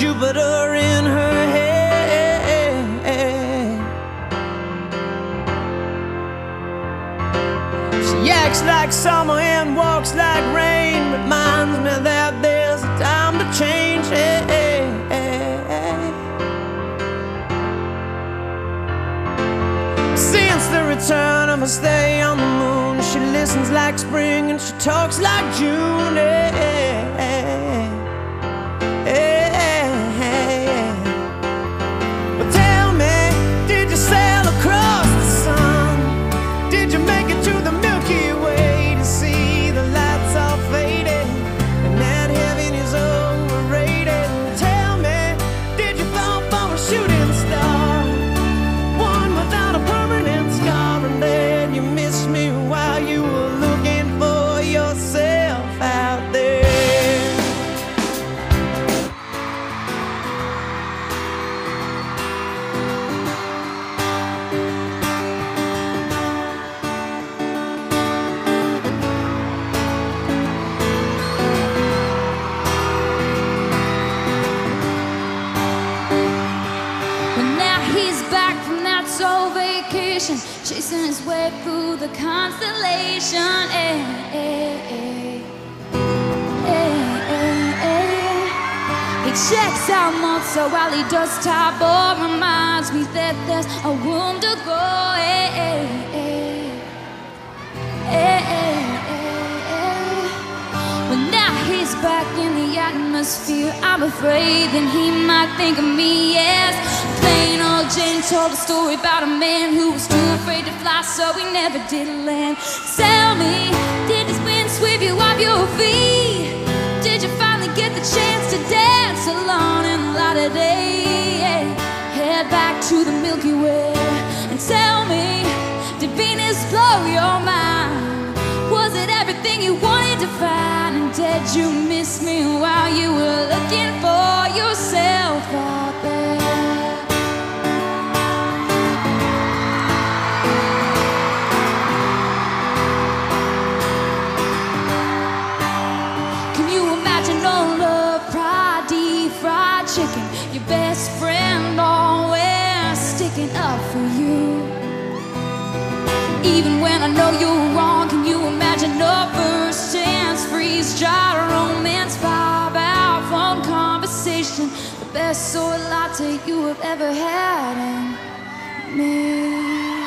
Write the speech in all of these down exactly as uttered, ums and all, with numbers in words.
Jupiter in her head. She acts like summer and walks like rain, reminds me that there's a time to change. Since the return of her stay on the moon, she listens like spring and she talks like June. But tell me, did you sail across the sun? Did you make it to the Milky Way to see the lights all faded and that heaven is overrated? Tell me, did you fall for a shooting star, one without a permanent scar, and then you missed me while you were looking for yourself out there? But now he's back from that soul vacation, chasing his way through the constellation. Eh, eh, eh. Eh, eh, eh. He checks out Mozart while he does Tabor, reminds me that there's a room to go. Eh, eh, eh. Eh, eh, eh, eh. But now he's back in the atmosphere. I'm afraid that he might think of me as plain old Jane. Told a story about a man who was too afraid to fly, so he never did land. Tell me, did his wind sweep you off your feet? Did you finally get the chance to dance alone in the light of day? Head back to the Milky Way and tell me, did Venus blow your mind? Was it everything you wanted to find? And did you miss me while you were looking for yourself out there? Can you imagine no love, pride, deep fried chicken, your best friend always sticking up for you? Even when I know you're wrong, can you imagine no first chance, freeze dry romance, vibe out phone conversation, the best soy latte you have ever had in me?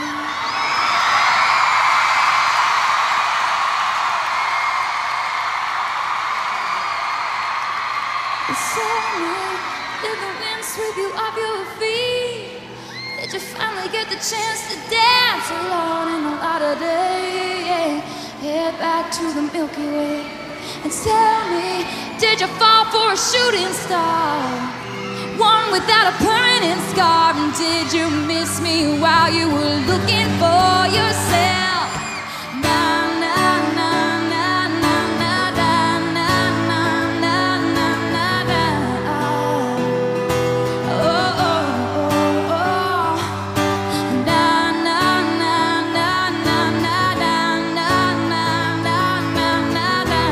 Tell me, did the wind sweep you off your feet? Did you finally get the chance to dance alone in the light of day? Head back to the Milky Way and tell me, did you fall for a shooting star, one without a permanent scar? And did you miss me while you were looking for yourself? Na na na na na na na na na na na na. Oh oh oh oh. Na na na na na na na na na na na na.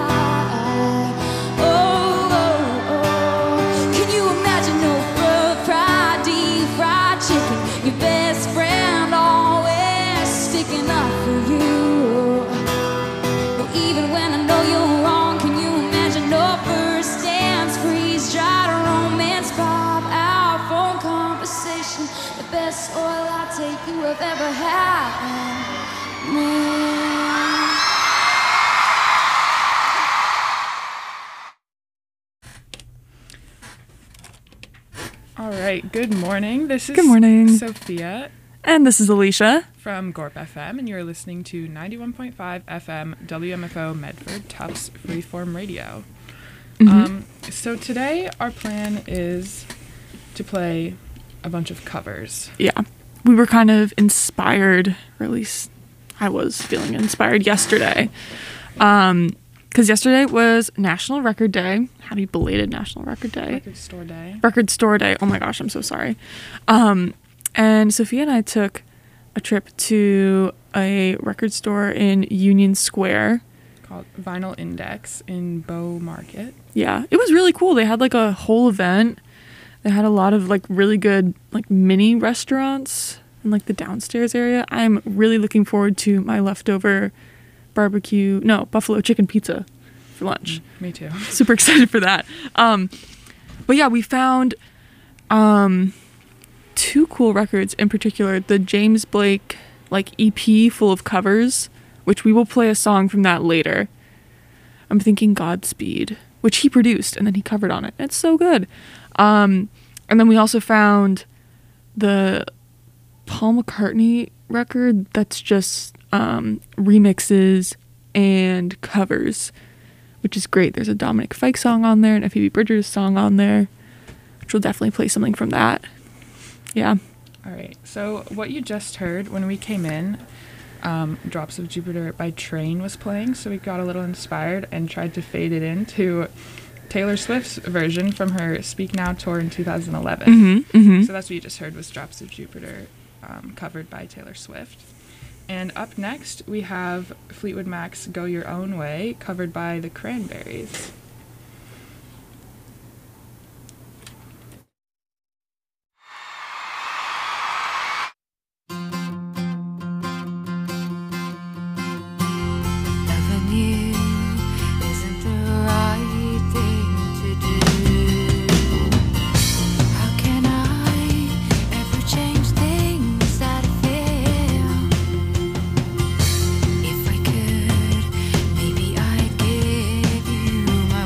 Oh oh oh. Can you imagine no fried, deep fried chicken, your best friend always sticking up for you? Well, even when I know you're wrong, can you imagine no first dance, freeze dried romance, pop out phone conversation, the best oil latte you have ever had? Man. All right, good morning. This is Good morning. Sophia And this is Alicia. from Gorp F M, and you're listening to ninety-one point five F M W M F O Medford, Tufts Freeform Radio. Mhm. Um, so today our plan is to play a bunch of covers. Yeah. We were kind of inspired, or at least I was feeling inspired yesterday. Um, because yesterday was National Record Day. Happy belated National Record Day. Record Store Day. Record Store Day. Oh my gosh, I'm so sorry. Um, and Sophia and I took a trip to a record store in Union Square called Vinyl Index in Bow Market. Yeah, it was really cool. They had like a whole event. They had a lot of like really good like mini restaurants in like the downstairs area. I'm really looking forward to my leftover barbecue, no, buffalo chicken pizza for lunch. Mm, me too. Super excited for that. Um, but yeah, we found um, two cool records in particular. The James Blake like E P full of covers, which we will play a song from that later. I'm thinking Godspeed, which he produced and then he covered on it. It's so good. Um, and then we also found the Paul McCartney record that's just um, remixes and covers, which is great. There's a Dominic Fike song on there and a Phoebe Bridgers song on there, which will definitely play something from that. Yeah. All right. So what you just heard when we came in, um, Drops of Jupiter by Train was playing. So we got a little inspired and tried to fade it into Taylor Swift's version from her Speak Now tour in two thousand eleven. Mm-hmm, mm-hmm. So that's what you just heard was Drops of Jupiter, um, covered by Taylor Swift. And up next, we have Fleetwood Mac's Go Your Own Way, covered by the Cranberries. If I could, maybe I'd give you my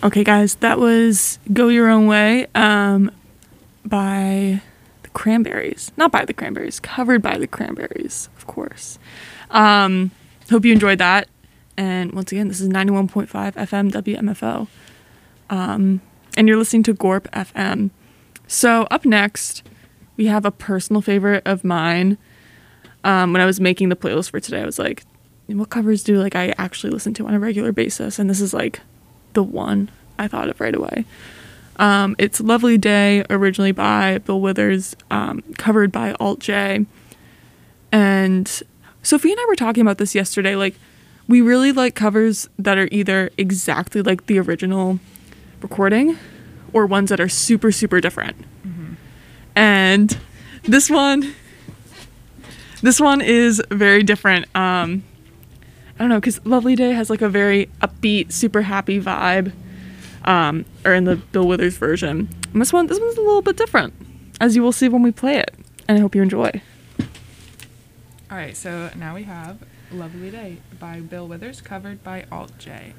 Okay, guys, that was Go Your Own Way um, by the Cranberries. Not by the Cranberries, covered by the Cranberries, of course. Um, hope you enjoyed that. And once again, this is ninety-one point five F M W M F O. Um, and you're listening to Gorp F M. So up next, we have a personal favorite of mine. Um, when I was making the playlist for today, I was like, what covers do like I actually listen to on a regular basis? And this is like the one I thought of right away. Um, it's Lovely Day, originally by Bill Withers, um, covered by Alt J. And Sophie and I were talking about this yesterday. Like, we really like covers that are either exactly like the original recording or ones that are super, super different. Mm-hmm. And this one, this one is very different. Um, I don't know, because Lovely Day has like a very upbeat, super happy vibe, um, or in the Bill Withers version. And this one, this one's a little bit different, as you will see when we play it. And I hope you enjoy. All right, so now we have Lovely Day by Bill Withers, covered by Alt J.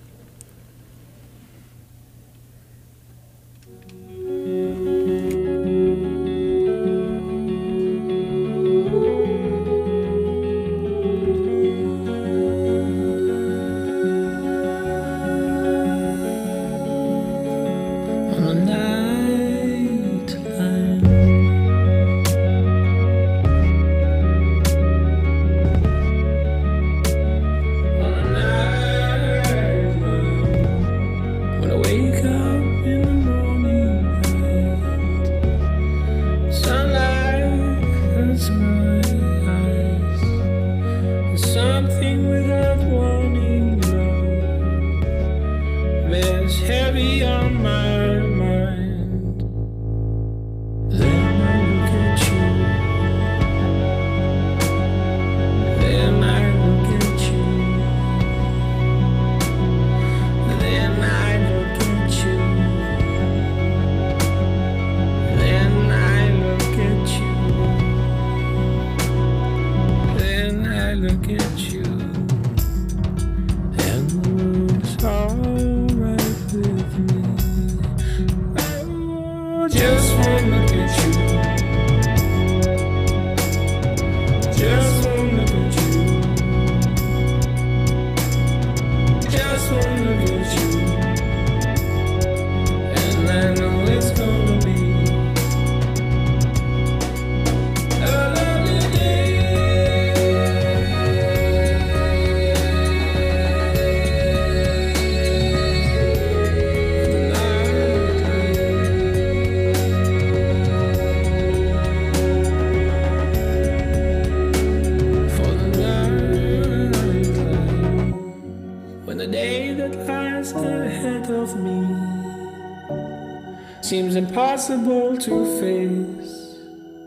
Seems impossible to face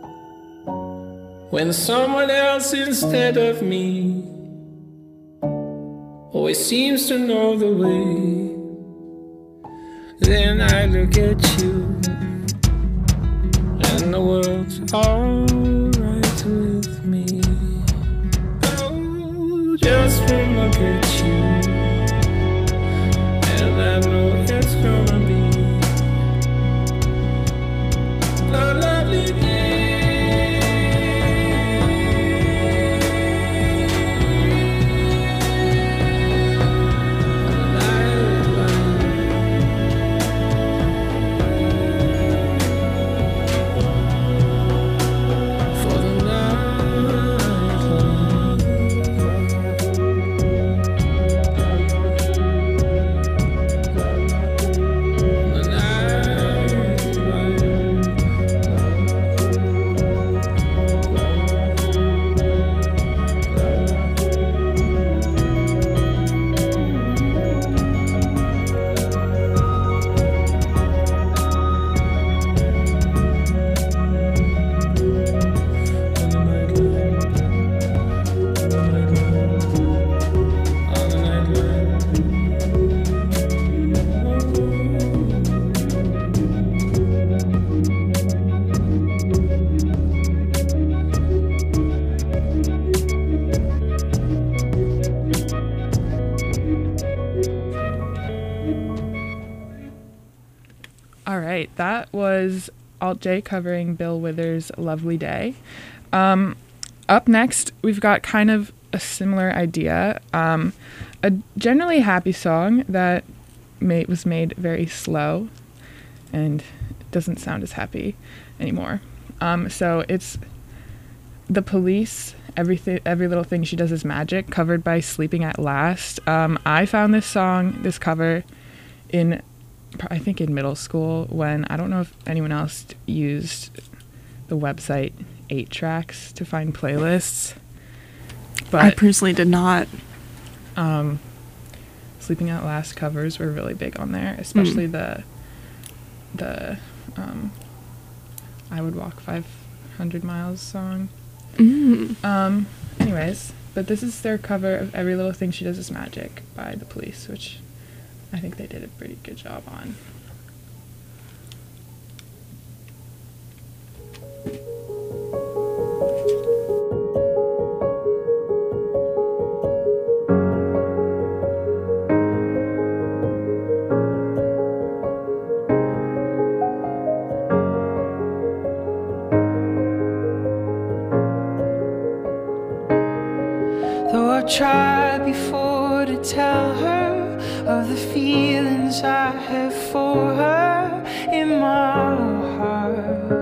when someone else instead of me always seems to know the way. Then I look at you and the world's alright with me. Oh, just one look at you and I know it's gonna be a lovely day. Alt J covering Bill Withers' Lovely Day. Um, up next, we've got kind of a similar idea. Um, a generally happy song that made, was made very slow and doesn't sound as happy anymore. Um, so it's The Police, Everything, Every Little Thing She Does Is Magic, covered by Sleeping at Last. Um, I found this song, this cover, in, I think in middle school, when I don't know if anyone else used the website eight tracks to find playlists. But I personally did not. Um, Sleeping at Last covers were really big on there, especially mm. the the um, I Would Walk five hundred miles song. Mm. Um, anyways, but this is their cover of Every Little Thing She Does Is Magic by The Police, which I think they did a pretty good job on. Tried before to tell her of the feelings I have for her in my heart.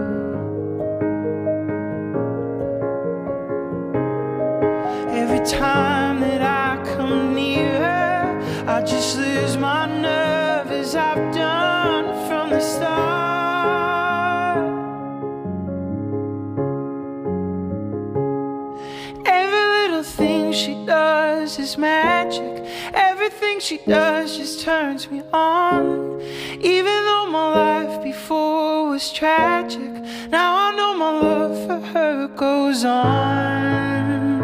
Every time that I come near her, I just lose my nerve as I've done from the start. She does is magic. Everything she does just turns me on. Even though my life before was tragic, now I know my love for her goes on.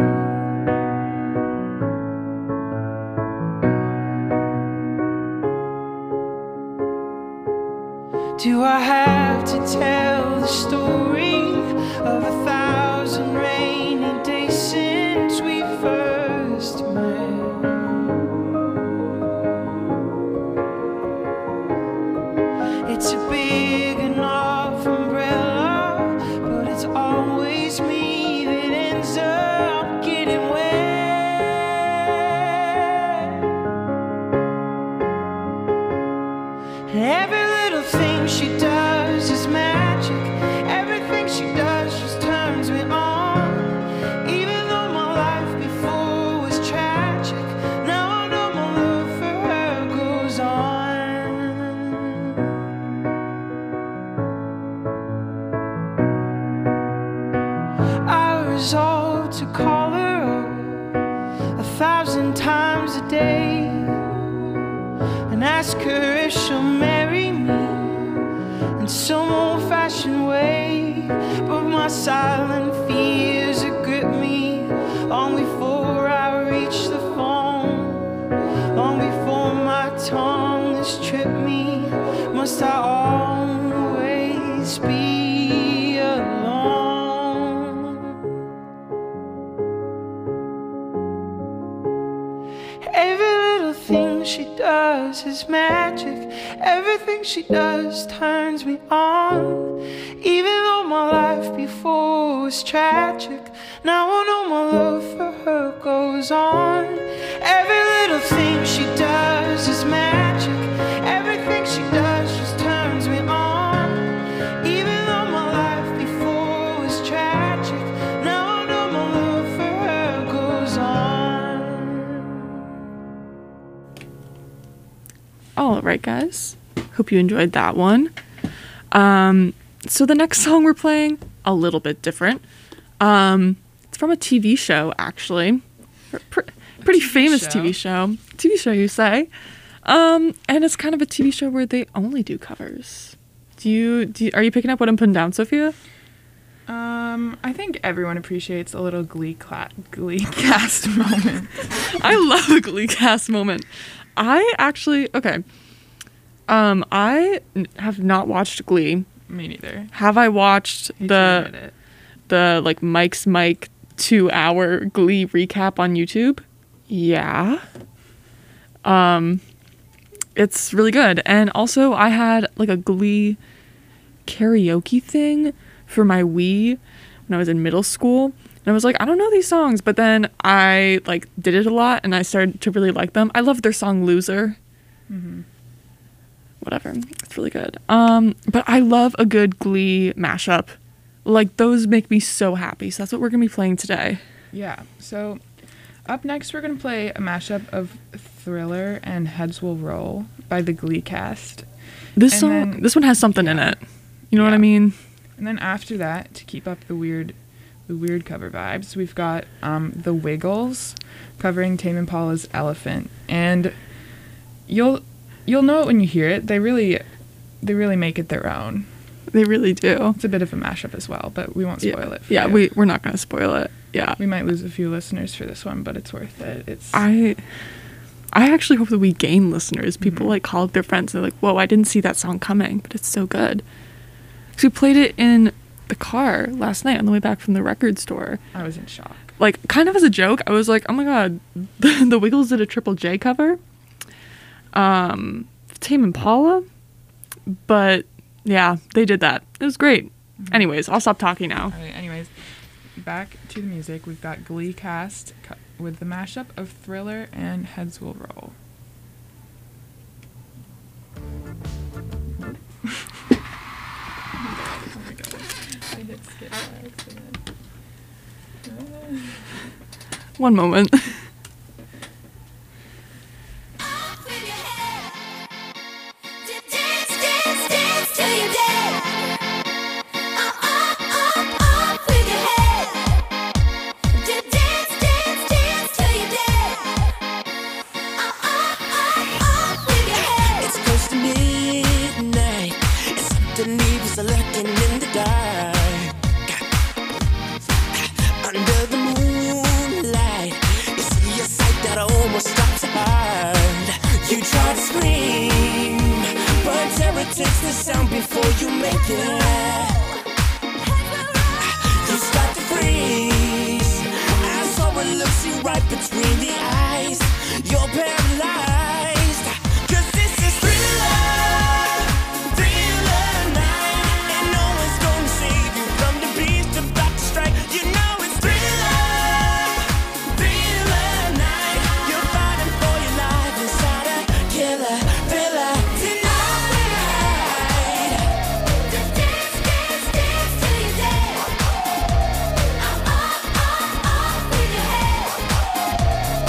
Do I have to tell the story of a thousand rainy days since we first met? It's a big enough umbrella, but it's always me that ends up getting wet. And every little thing she does is magic. Everything she does just turns me on. Even though my life before was tragic, now I know my love for her goes on. I resolved to call her up a thousand times a day and ask her if she'll marry me in some old-fashioned way. But my silent fears have gripped me long before I reach the phone, long before my tongue has tripped me. Must I always be alone? Every little thing she does is magic. Everything she does turns me on. Even though my life before was tragic, now I know my love for her goes on. Every little thing she does is magic. Everything she does just turns me on. Even though my life before was tragic, now I know my love for her goes on. All right, guys. Hope you enjoyed that one. Um, so the next song we're playing, a little bit different. Um, it's from a T V show, actually. Pr- pretty T V famous show. T V show. T V show, you say. Um, and it's kind of a T V show where they only do covers. Do you, do you, are you picking up what I'm putting down, Sophia? Um, I think everyone appreciates a little Glee, cla- Glee cast moment. I love a Glee cast moment. I actually, okay. Um, I n- have not watched Glee. Me neither. Have I watched Hate to the admit it. the like Mike's Mike two hour Glee recap on YouTube? Yeah. Um, it's really good. And also I had like a Glee karaoke thing for my Wii when I was in middle school. And I was like, I don't know these songs. But then I like did it a lot and I started to really like them. I love their song Loser. Mm-hmm. Whatever. It's really good. Um, but I love a good Glee mashup. Like, those make me so happy. So that's what we're going to be playing today. Yeah. So up next, we're going to play a mashup of Thriller and Heads Will Roll by the Glee cast. This And song, then- this one has something in yeah. it. You know what I Yeah. mean? And then after that, to keep up the weird the weird cover vibes, we've got um, The Wiggles covering Tame Impala's Elephant. And you'll you'll know it when you hear it. They really they really make it their own. They really do. It's a bit of a mashup as well, but we won't spoil yeah. it for Yeah, you. we, we're not going to spoil it. Yeah. We might lose a few listeners for this one, but it's worth it. It's I I actually hope that we gain listeners. People Mhm. like call up their friends and they're like, whoa, I didn't see that song coming, but it's so good. Because we played it in the car last night on the way back from the record store. I was in shock. Like, kind of as a joke, I was like, oh my god, the, the Wiggles did a Triple J cover. Um, Tame Impala. But, yeah, they did that. It was great. Mhm. Anyways, I'll stop talking now. All right, anyways, back to the music. We've got Glee cast cu- with the mashup of Thriller and Heads Will Roll. Oh my god. I hit skip by accident. One moment. Dance, dance, dance till you're dead. Up, up, up, up with your head. Dance, dance, dance till you're dead. Up, up, up, up with your head. It's close to midnight, and something evil's lurking in the dark. Under the moonlight, you see a sight that almost stops your heart. You try to scream, but terror takes the sound before you make it. You start to freeze as horror looks you right between the eyes. You're paralyzed, 'cause this is Thriller, Thriller night, and no one's gonna save you from the beast about to strike. You know it's Thriller, Thriller night. You're fighting for your life inside a killer thriller tonight. Dance, dance, dance till you're dead. Up, up, up, up with your head.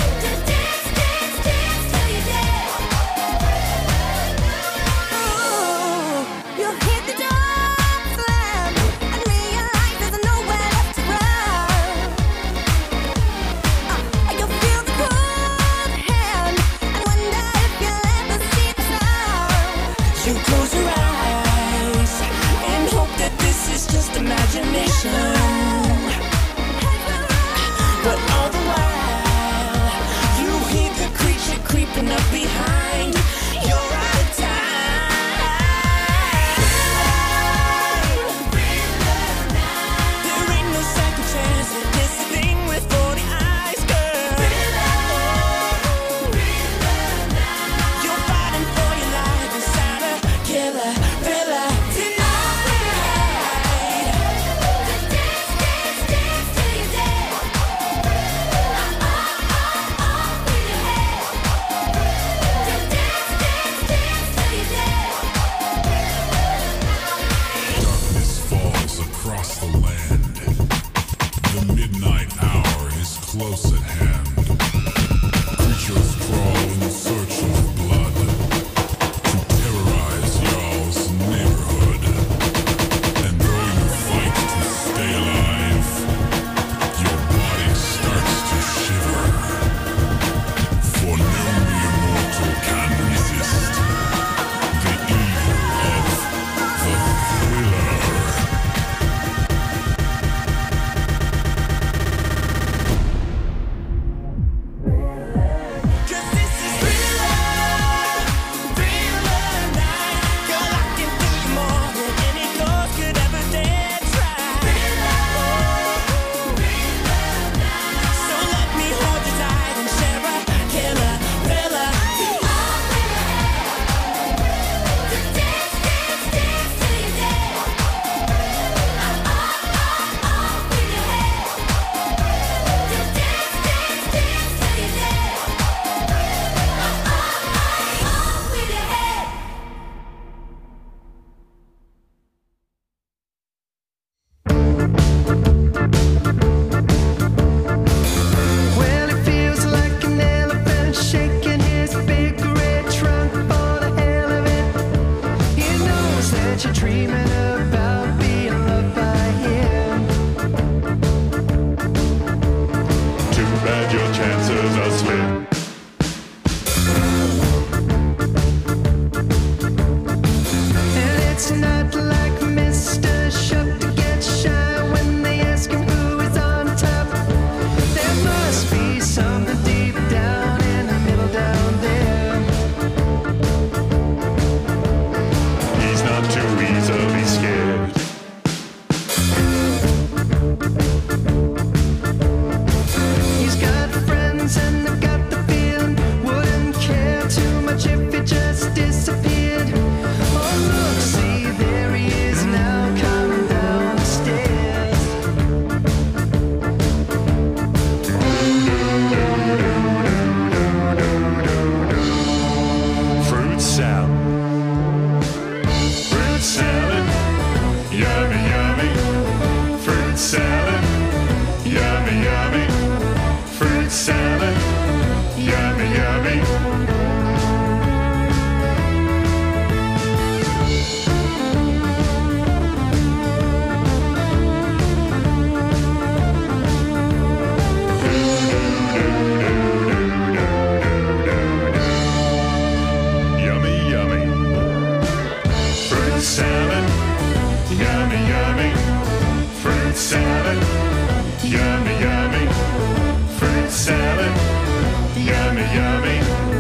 salad, yummy, yummy. Fruit salad, yummy, yummy.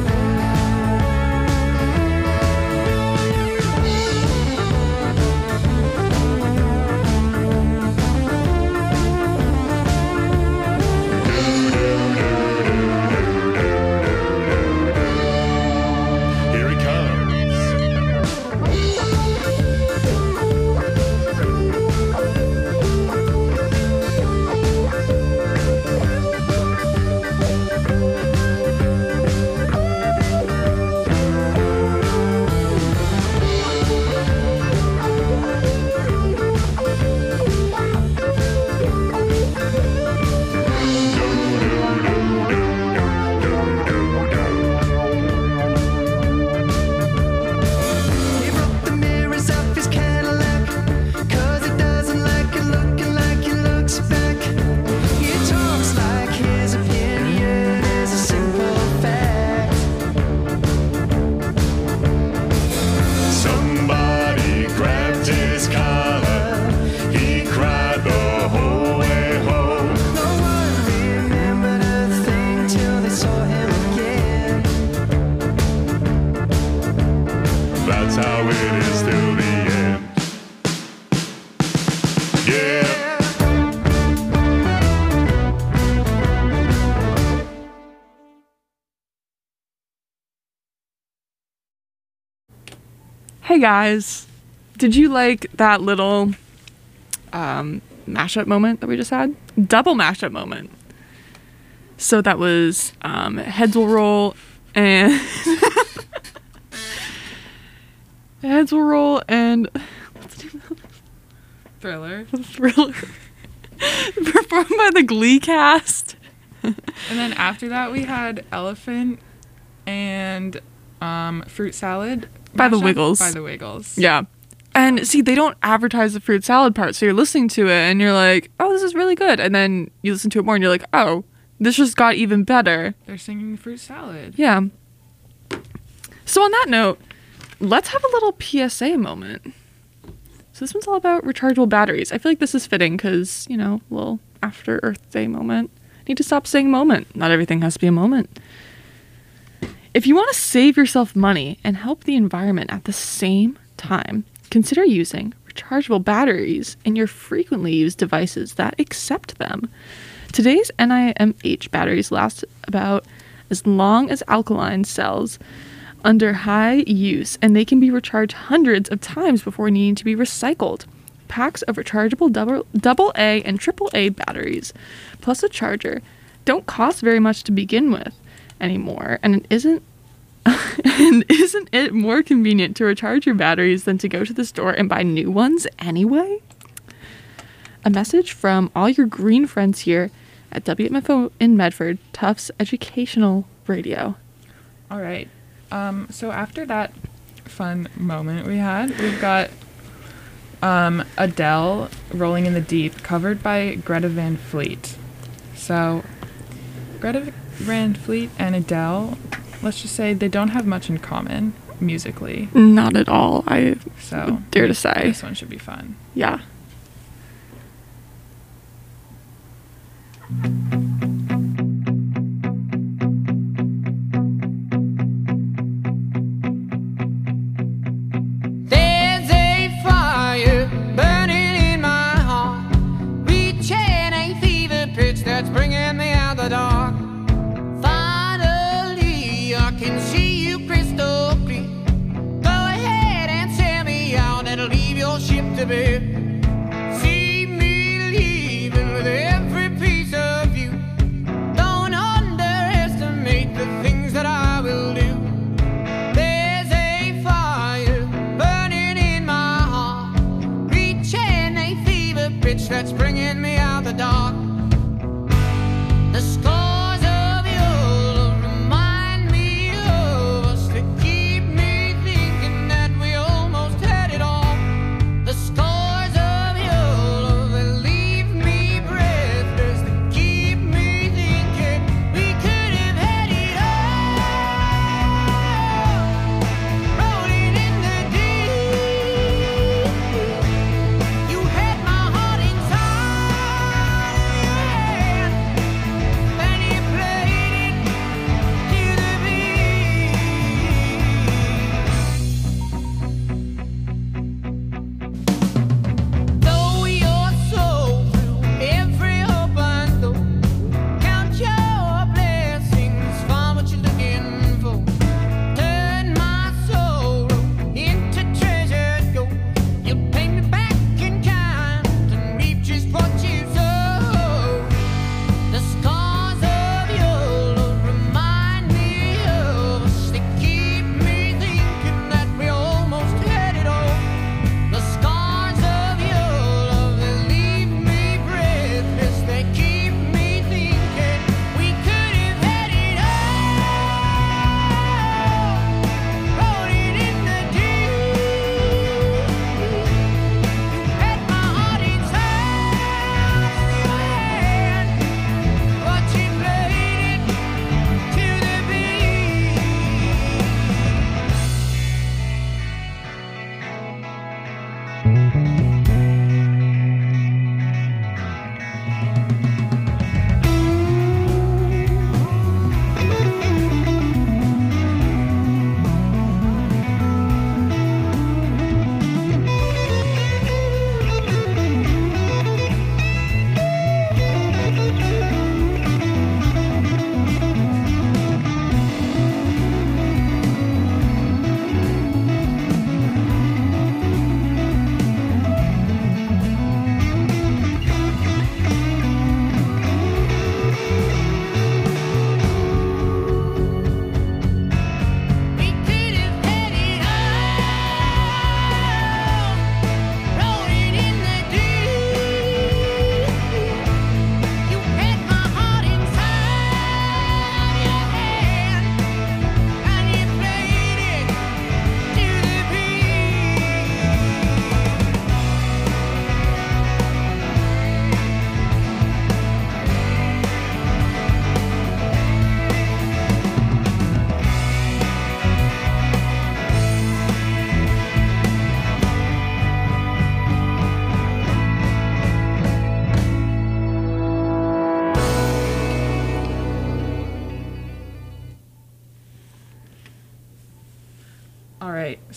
Here he comes. He broke the mirrors off his Cadillac, 'cause he doesn't like it looking like he looks back. He talks like his opinion is a simple fact. Somebody grabbed his collar. He cried the whole way home. No one remembered a thing till they saw him again. That's how it is till the end. Yeah. Hey guys, did you like that little um, mashup moment that we just had? Double mashup moment. So that was um, Heads Will Roll and Heads Will Roll and what's the name of Thriller. the Thriller performed by the Glee cast. And then after that, we had Elephant and um, Fruit Salad. By the mashup Wiggles. By the Wiggles. Yeah. And see, they don't advertise the fruit salad part, so you're listening to it and you're like, oh, this is really good. And then you listen to it more and you're like, oh, this just got even better. They're singing Fruit Salad. Yeah. So on that note, let's have a little P S A moment. So this one's all about rechargeable batteries. I feel like this is fitting because, you know, a little after Earth Day moment. Need to stop saying moment. Not everything has to be a moment. If you want to save yourself money and help the environment at the same time, consider using rechargeable batteries in your frequently used devices that accept them. Today's N I M H batteries last about as long as alkaline cells under high use, and they can be recharged hundreds of times before needing to be recycled. Packs of rechargeable double, double A and triple A batteries, plus a charger, don't cost very much to begin with anymore, and it isn't and isn't it more convenient to recharge your batteries than to go to the store and buy new ones anyway? A message from all your green friends here at W M F O in Medford, Tufts Educational Radio. All right. Um, so after that fun moment we had, we've got um, Adele, Rolling in the Deep, covered by Greta Van Fleet. So Greta Van Fleet and Adele, let's just say they don't have much in common musically. Not at all, I So dare to say. this one should be fun. Yeah. There's a fire burning in my heart, reaching a fever pitch that's bringing me out the dark. Finally, I can see you crystal clear. Go ahead and tear me out and leave your ship to bear. See me leaving with every piece of you. Don't underestimate the things that I will do. There's a fire burning in my heart, reaching a fever pitch that's bringing me out the dark. The scars of your love remind me of us, to keep me thinking that we almost had it all. The scars of your love that leave me breathless, to keep me thinking we could have had it all. Rolling in the deep, you had my heart inside.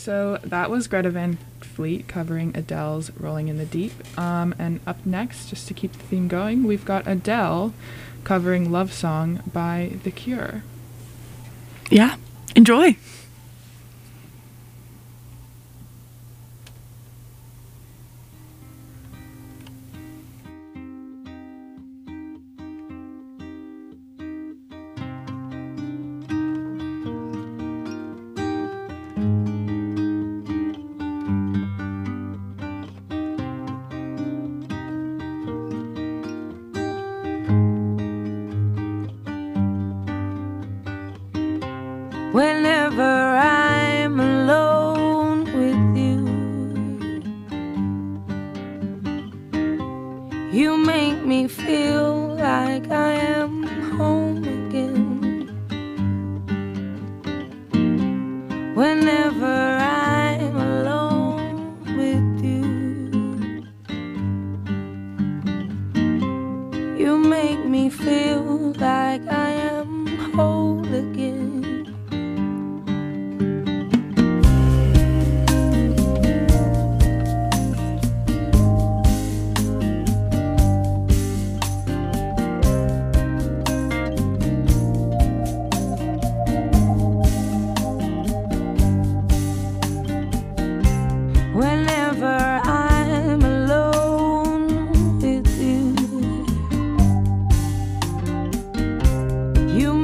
So that was Greta Van Fleet covering Adele's Rolling in the Deep. Um, and up next, just to keep the theme going, we've got Adele covering Love Song by The Cure. Yeah, enjoy. Whenever I'm alone with you, you make me feel like I am home again. Whenever I'm alone with you, you make me feel like I am whole again. Whenever I'm alone with you, you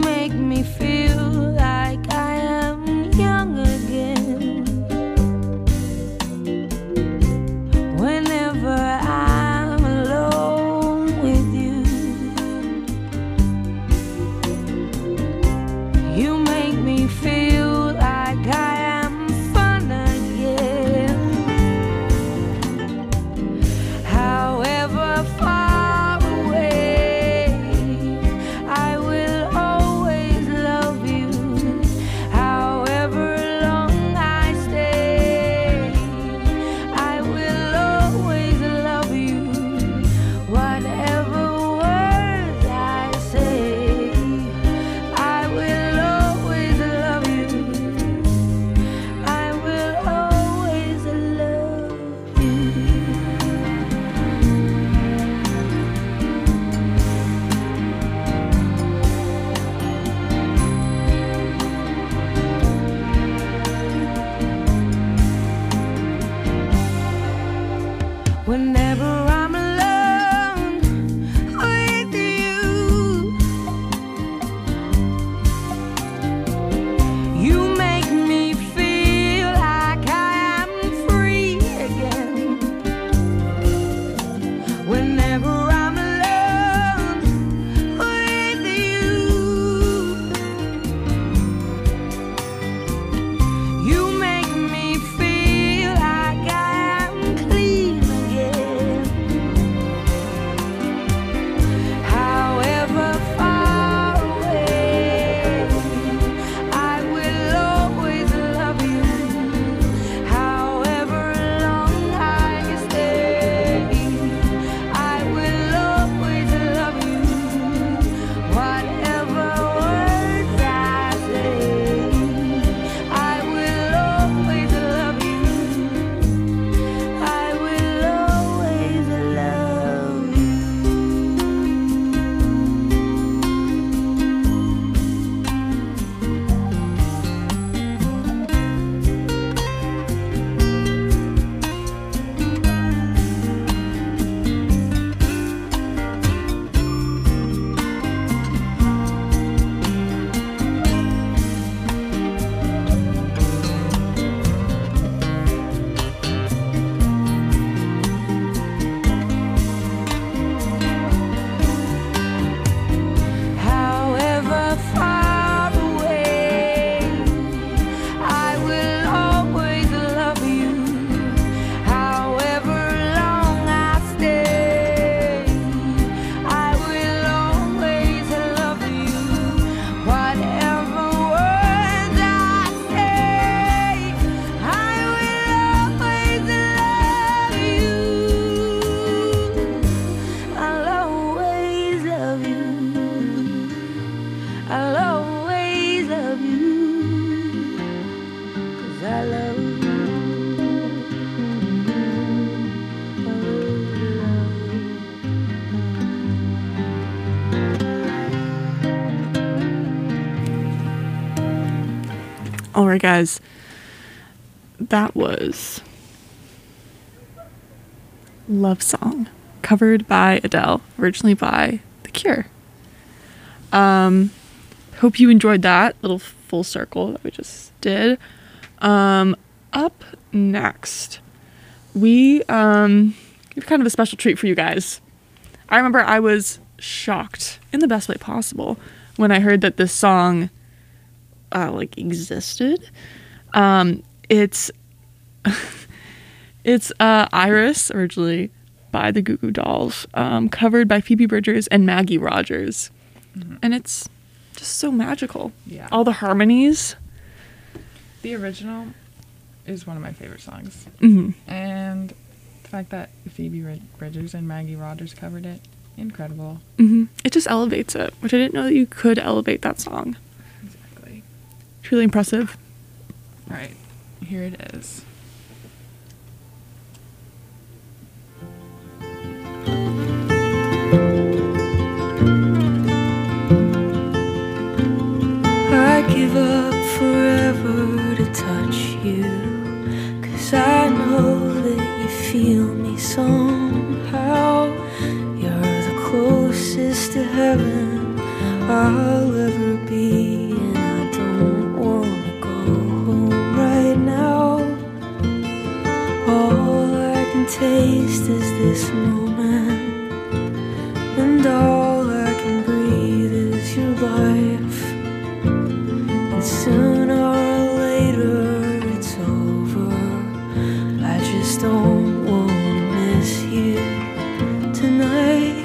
All right, guys. That was Love Song, covered by Adele, originally by The Cure. Um, hope you enjoyed that little full circle that we just did. Um, up next, we um, have kind of a special treat for you guys. I remember I was shocked, in the best way possible, when I heard that this song uh, like existed. Um, it's it's uh, Iris, originally by the Goo Goo Dolls, um, covered by Phoebe Bridgers and Maggie Rogers. Mm-hmm. And it's just so magical. Yeah. All the harmonies. The original is one of my favorite songs. Mm-hmm. And the fact that Phoebe Bridgers and Maggie Rogers covered it, incredible. Mm-hmm. It just elevates it, which I didn't know that you could elevate that song. Exactly. Truly impressive. All right, here it is. I give up forever to touch you, 'cause I know that you feel me somehow. You're the closest to heaven I'll ever be, and I don't wanna go home right now. All I can taste is this moment, and all I can breathe is your life. And sooner or later it's over. I just don't wanna miss you tonight.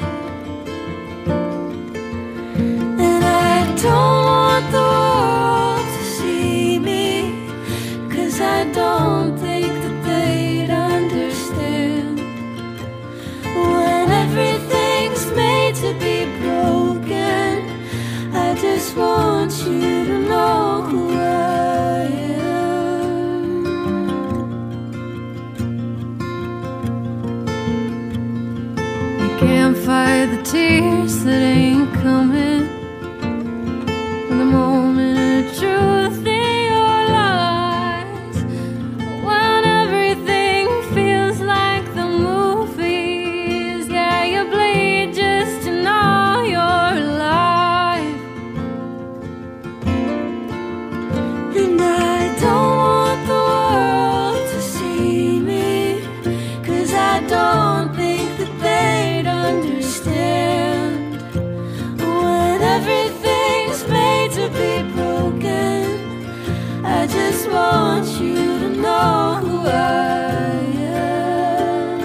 And I don't want the world to see me, 'cause I don't think that they'd understand. When everything's made to be broken, I just want you to know who I am. You can't fight the tears that ain't coming. The moment of truth in your lies, when everything feels like the movies. Yeah, you bleed just to know you're alive. And I don't want the world to see me, 'cause I don't think that they'd understand. When everything's made to be broken, I just want you to know who I am.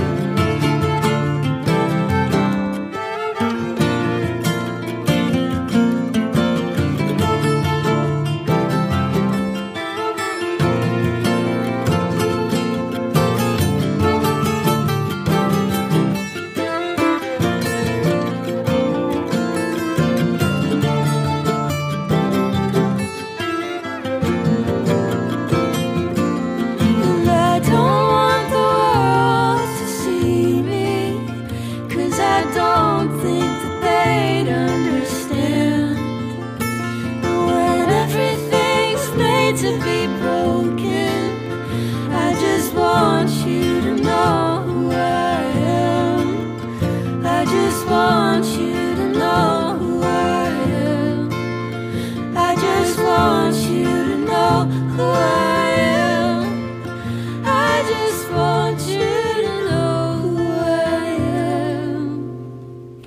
And I don't want the world to see me, 'cause I don't think that they'd understand. When everything's made to be broken, I just want you to know who I am. I just want you to know who I am. I just want you to know who I am. I just want you to know who I am.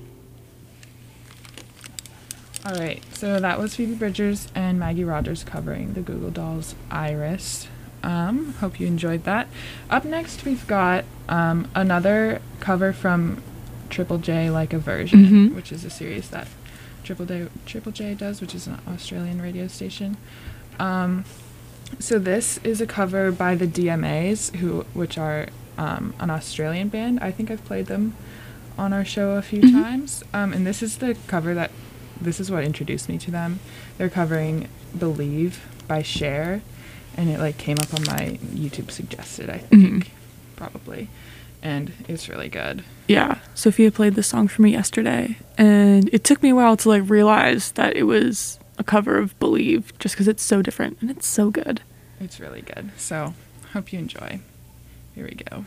All right, so that was Phoebe Bridgers and Maggie Rogers covering the Goo Goo Dolls' Iris. Um, hope you enjoyed that. Up next, we've got um, another cover from Triple J, Like a Version, Mhm. which is a series that Triple J, Triple J does, which is an Australian radio station. Um, so this is a cover by the D M As, who which are um, an Australian band. I think I've played them on our show a few Mhm. times. Um, and this is the cover that, this is what introduced me to them. They're covering Believe by Cher, and it like came up on my YouTube suggested, I think, Mhm. probably. And it's really good. Yeah, Sophia played this song for me yesterday, and it took me a while to like realize that it was a a cover of Believe just because it's so different and it's so good. It's really good. So, hope you enjoy. Here we go.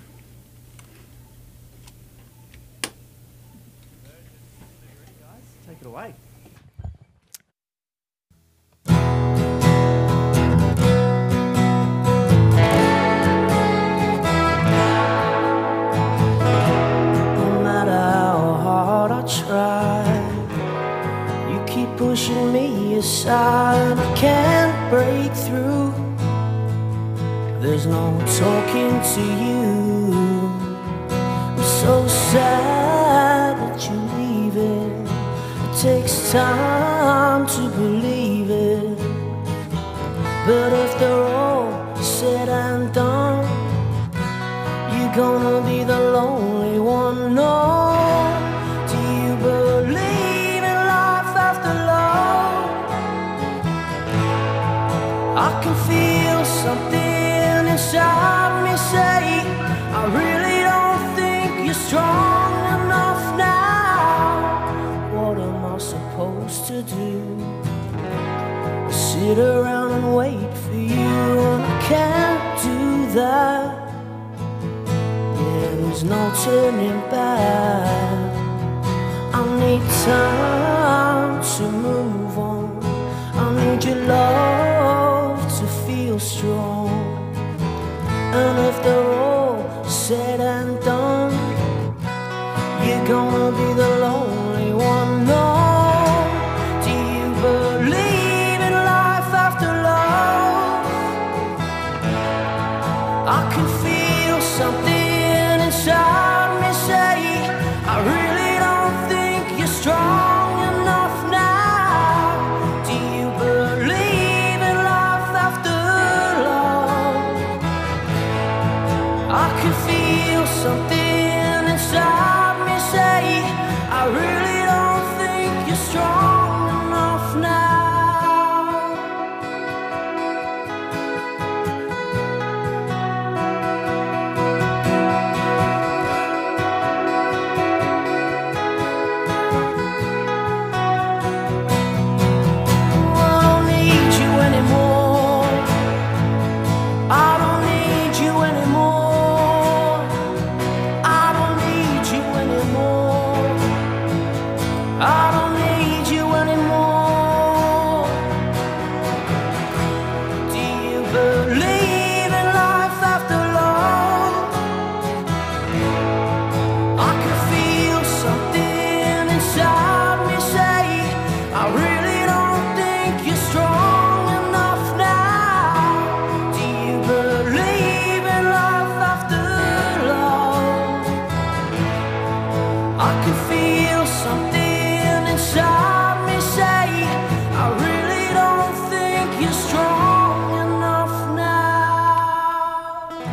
Take it away. No matter how hard I try, you keep pushing me aside. I can't break through. There's no talking to you. I'm so sad that you're leaving. It takes time to believe it. But if they're all said and done, you're gonna be the lonely one. No, do you believe in life after love? I can feel something inside me say, I really don't think you're strong enough now. What am I supposed to do? Sit around and wait for you, and I can't do that. There's no turning back. I need time to move on. I need your love to feel strong. And if they're all said and done, you're gonna be the lonely one. No, do you believe in life after love? I can feel something inside me say, I really don't think you're strong enough now. Do you believe in life after love? I can feel something inside me say, I really don't think you're strong enough now. I don't need you anymore. I don't need you anymore. I don't need you anymore. I don't need you anymore. Do you believe in life after love? I can feel something inside me say, I really don't think you're strong enough now. Do you believe in life after love? I can feel something inside me say, I really don't think you're strong enough now.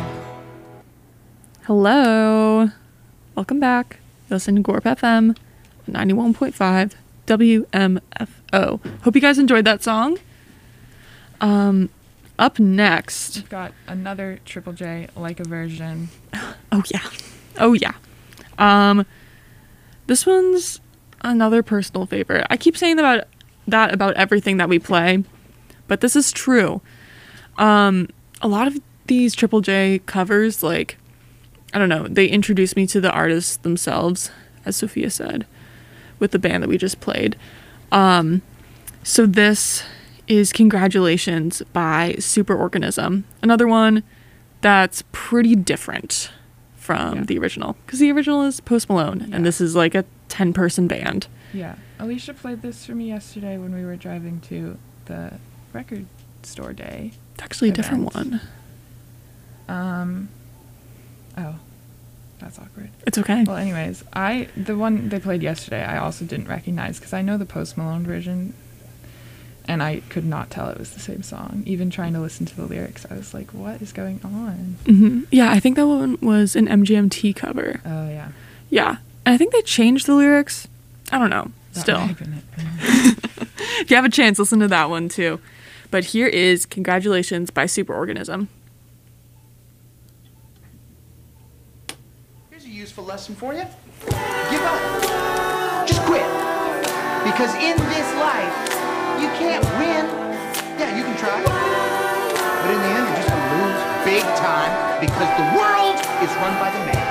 Hello. Welcome back. You listen to Gorp F M ninety-one point five W M F O. Hope you guys enjoyed that song. Um, up next. We've got another Triple J like a version. Oh yeah. Oh yeah. Um, this one's another personal favorite. I keep saying about that about everything that we play, but this is true. Um, a lot of these Triple J covers, like, I don't know, they introduce me to the artists themselves, as Sophia said, with the band that we just played. Um, so this is Congratulations by Superorganism. Another one that's pretty different from Yeah. the original, because the original is Post Malone, Yeah. and this is like a ten-person band. Yeah. Alicia played this for me yesterday when we were driving to the record store day. It's actually a different Event. one. Um, oh, that's awkward. It's okay. Well, anyways, I the one they played yesterday, I also didn't recognize because I know the Post Malone version, and I could not tell it was the same song. Even trying to listen to the lyrics, I was like, "What is going on?" hmm Yeah, I think that one was an M G M T cover. Oh yeah, Yeah, and I think they changed the lyrics. I don't know. That Still, might have been it. if you have a chance, listen to that one too. But here is Congratulations by Superorganism. Here's a useful lesson for you. Give up. Just quit. Because in this life, you can't win. Yeah, you can try. But in the end, you're just gonna lose big time because the world is run by the man.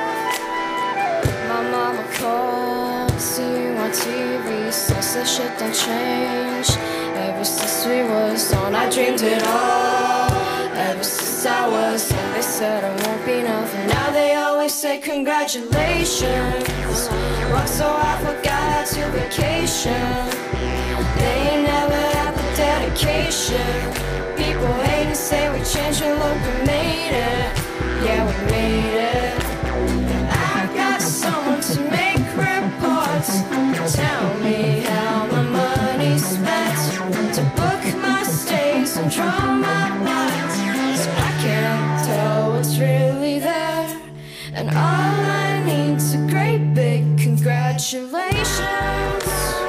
My mama called, seeing on T V, says that shit don't change. Ever since we was on, I dreamed it all. Ever since I was young, they said I won't be nothing. Now they always say congratulations. Worked so hard, forgot to vacation. They ain't never had the dedication. People hate and say we changed, we look, we made it. Yeah, we made it. I got someone to make reports. Tell me how my money's spent, to book my stays and draw my lines, so I can't tell what's really there. And all I need's a great big congratulations.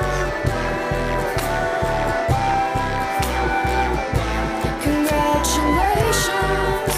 Congratulations.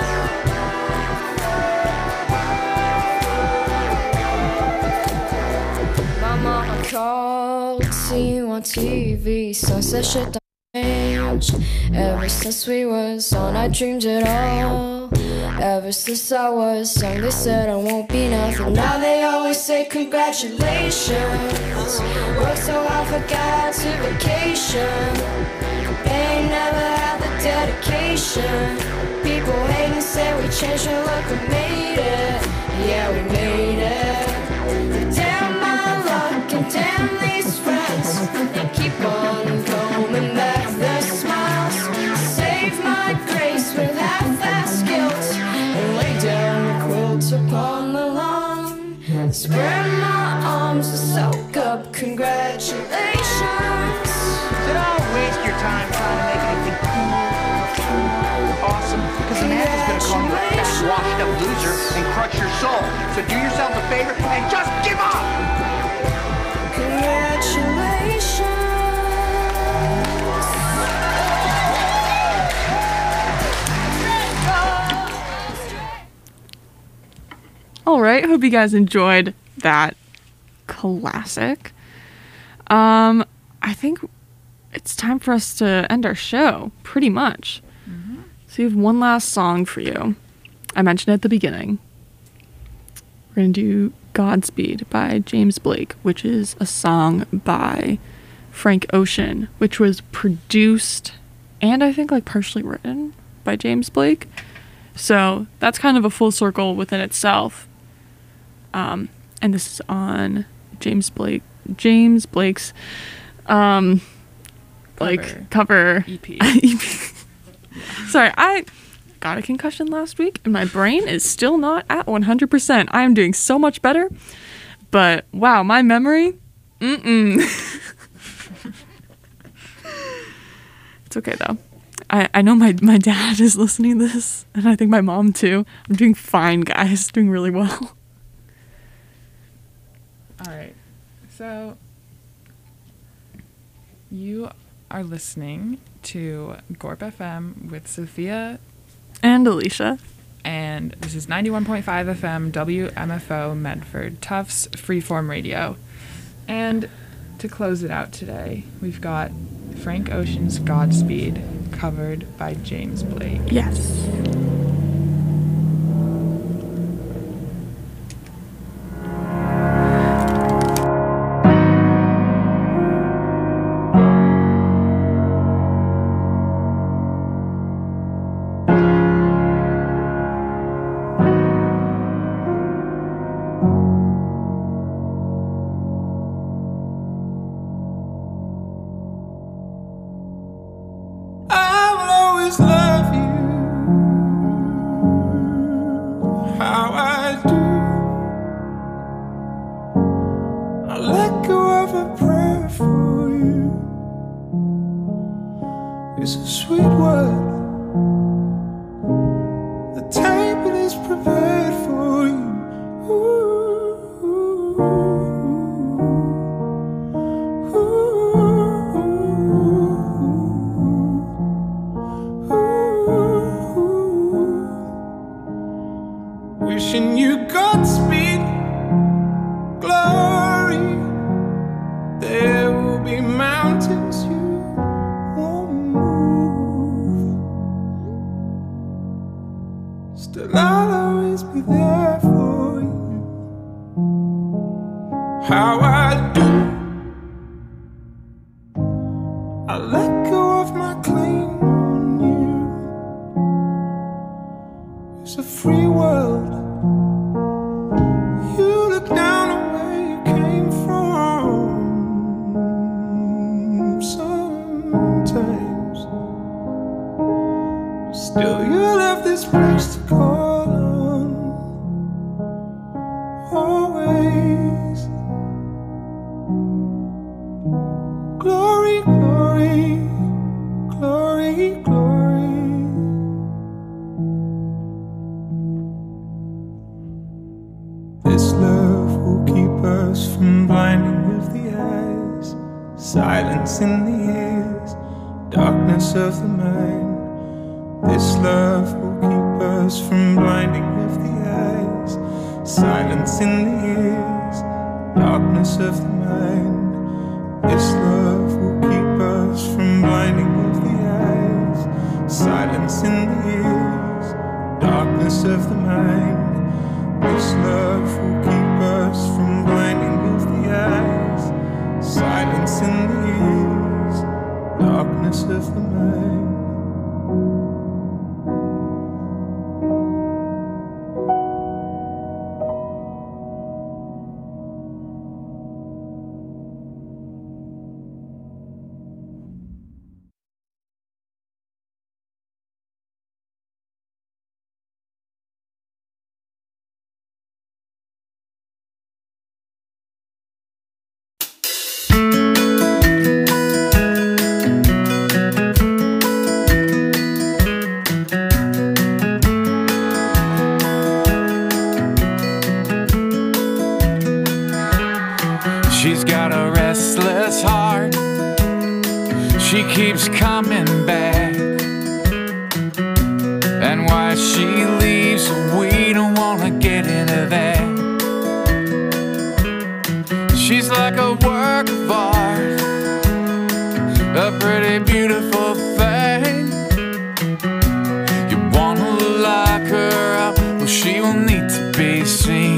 My mama called, see you on T V, sunset shit don't change. Ever since we was on, I dreamed it all. Ever since I was young, they said I won't be nothing. Now they always say congratulations. Worked so hard, forgot to vacation. They ain't never had the dedication. People hate and say we changed, we look, we made it. Yeah, we made it. Damn my luck and damn these friends. They keep on coming back, their smiles. Save my grace with half-assed guilt, and lay down the quilt upon the lawn. Spread my arms and soak up congratulations. Don't waste your time trying to make anything cool, awesome, because Amanda's gonna call you a fat, washed up loser and crush your soul. So do yourself a favor and just give up! Congratulations. All right, hope you guys enjoyed that classic. Um, I think it's time for us to end our show, pretty much. Mm-hmm. So we have one last song for you. I mentioned it at the beginning. We're going to do Godspeed by James Blake, which is a song by Frank Ocean, which was produced and I think like partially written by James Blake. So that's kind of a full circle within itself. Um, and this is on James Blake, James Blake's, um, Cover. like cover E P. E P. Sorry, I got a concussion last week and my brain is still not at one hundred percent. I am doing so much better, but wow, my memory, mm-mm. It's okay though. I, I know my, my dad is listening to this, and I think my mom too. I'm doing fine, guys. Doing really well. All right. So you are listening to Gorp F M with Sophia And Alicia. and this is ninety-one point five F M W M F O Medford, Tufts Freeform Radio. And to close it out today, we've got Frank Ocean's Godspeed, covered by James Blake. Yes. I will always love you how I do. I let go of a prayer for you. It's a sweet word. The table is prepared for you. Ooh. Wishing you Godspeed, glory. There will be mountains you how I do. I let go of my claim on you. It's a free world. You look down on where you came from. Sometimes, still you'll have this place to call on. Always. Glory, glory, glory, glory. This love will keep us from blinding with the eyes, silence in the ears, darkness of the mind. This love will keep us from blinding with the eyes, silence in the ears, darkness of the mind. This love will keep us from blinding with the eyes, silence in the ears, darkness of the mind. This love will keep us from blinding with the eyes, silence in the ears, darkness of the mind. She's got a restless heart. She keeps coming back. And why she leaves, we don't wanna get into that. She's like a work of art, a pretty beautiful thing. You wanna lock her up, well, she will need to be seen.